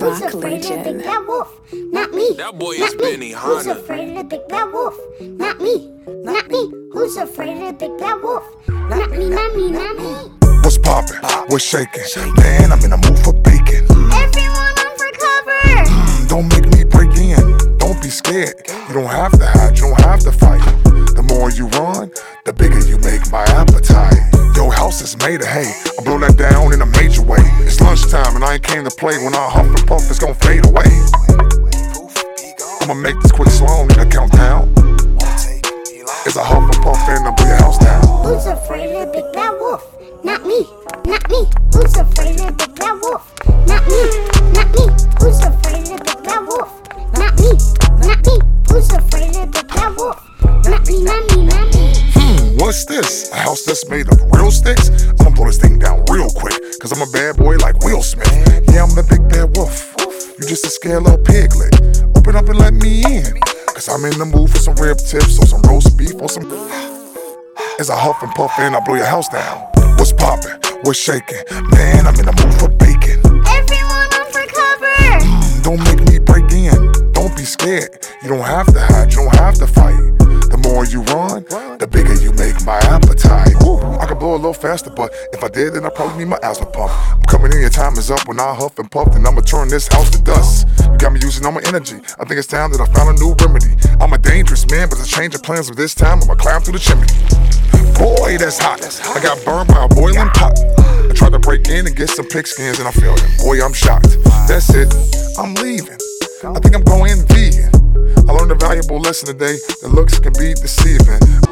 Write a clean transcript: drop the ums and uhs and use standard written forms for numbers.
Who's afraid of the big bad wolf? Not me. That boy Not is me. Benny Hanna. Who's afraid of the big bad wolf? Not me. Not me. Who's afraid of the big bad wolf? Not me. Not me. Not me. What's poppin'? What's shaking? Man, I'm in a mood for bacon. Everyone on for cover. Don't make me break in. Don't be scared. You don't have to hide. You don't have to fight. The more you run, the bigger you make my appetite. Your house is made of hay. I'll blow that down in a major way. It's lunchtime and I ain't came to play. When I huff and puff, it's gon' fade away. I'ma make this quick, so I don't need a countdown. It's a huff and puff and I'll blow your house down. Who's afraid of the big bad wolf? Not me. Not me. Who's afraid of the big bad wolf? Not me. Not me. Who's afraid of the big bad wolf? Not me. Not me. Who's afraid of the big bad wolf? Not me. Not me. Not me. What's this? A house that's made of real sticks? I'ma blow this thing down real quick, cause I'm a bad boy like Will Smith. Yeah, I'm the big bad wolf. You just a scared little piglet. Open up and let me in, cause I'm in the mood for some rib tips or some roast beef or some. It's a huff and puff and I blow your house down. What's poppin'? What's shaking? Man, I'm in the mood for bacon. Everyone on for cover. Don't make me break in. Don't be scared. You don't have to hide. You don't have to fight. The more you run, the bigger you make my appetite. I could blow a little faster, but if I did, then I'd probably need my asthma pump. I'm coming in, your time is up. When I huff and puff, then I'ma turn this house to dust. You got me using all my energy. I think it's time that I found a new remedy. I'm a dangerous man, but there's a change of plans. But this time, I'ma climb through the chimney. Boy, that's hot. I got burned by a boiling pot. I tried to break in and get some pigskins, and I failed it. Boy, I'm shocked. That's it. I'm leaving. I think I'm going vegan. I learned a valuable lesson today that looks can be deceiving.